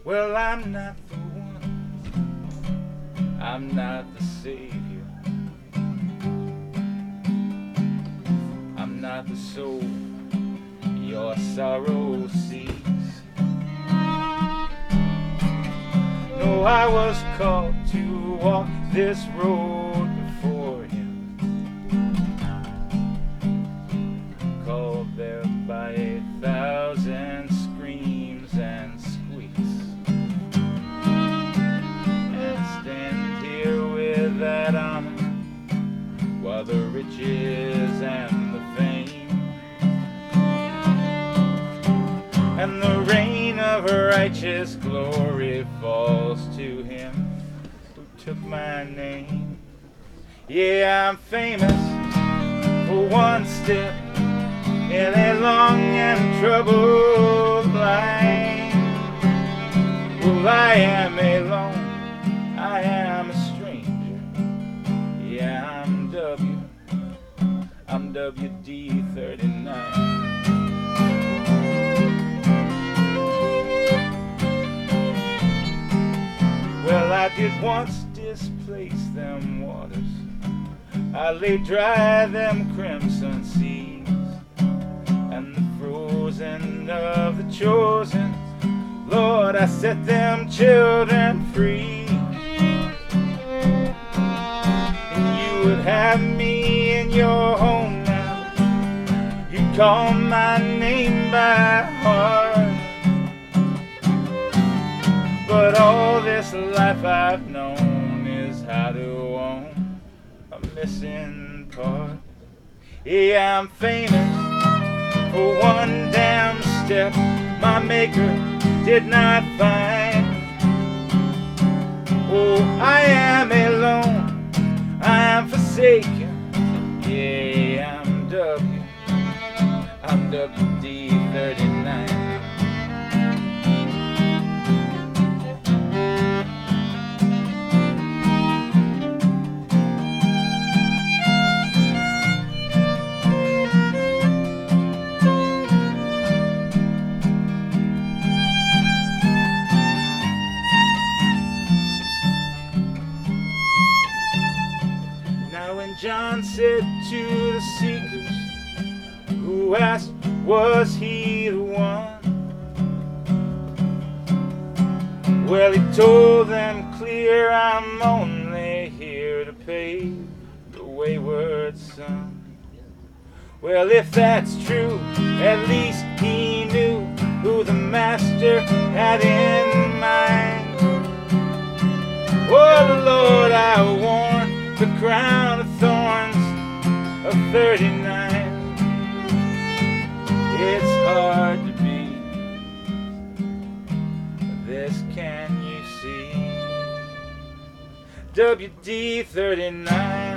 Well, I'm not the one, I'm not the savior, I'm not the soul your sorrow sees. No, I was called to walk this road before him, called there by 1,000 screams and squeaks, and stand here with that honor while the riches and the fame and the reign of righteous glory falls to him who took my name. Yeah, I'm famous for one step in a long and troubled life. Well, I am alone, I am a stranger. Yeah, I'm WD-39. Well, I did once displace them waters, I laid dry them crimson seas, and the frozen of the chosen, Lord, I set them children free. And you would have me in your home now, you'd call my name by heart. But all this life I've known is how to own a missing part. Yeah, I'm famous for one damn step my maker did not find. Oh, I am alone, I am forsaken. Yeah, I'm WD-39. John said to the seekers who asked, was he the one? Well, he told them clear, I'm only here to pay the wayward son. Well, if that's true, at least he knew who the master had in mind. Oh, the Lord, I warn, the crown of thorns of 39. It's hard to be this, can you see? WD-39.